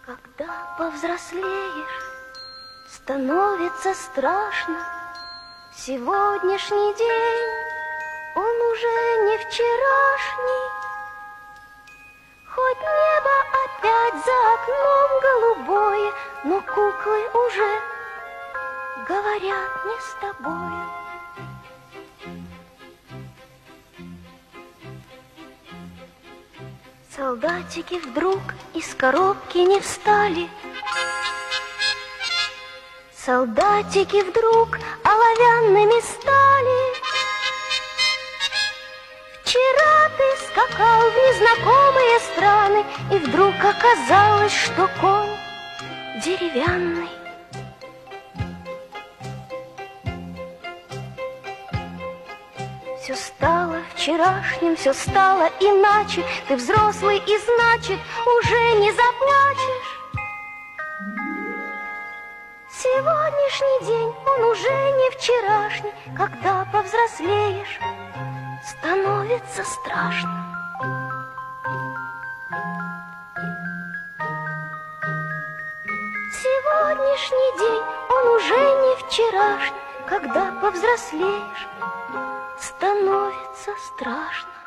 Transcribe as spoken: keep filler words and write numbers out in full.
Когда повзрослеешь, становится страшно. Сегодняшний день, он уже не вчерашний. Хоть небо опять за окном голубое, но куклы уже говорят не с тобой. Солдатики вдруг из коробки не встали. Солдатики вдруг оловянными стали. Вчера ты скакал в незнакомые страны, и вдруг оказалось, что конь деревянный. Все стало вчерашним, все стало иначе. Ты взрослый и, значит, уже не заплачешь. Сегодняшний день, он уже не вчерашний. Когда повзрослеешь, становится страшно. Сегодняшний день, он уже не вчерашний. Когда повзрослеешь, становится страшно.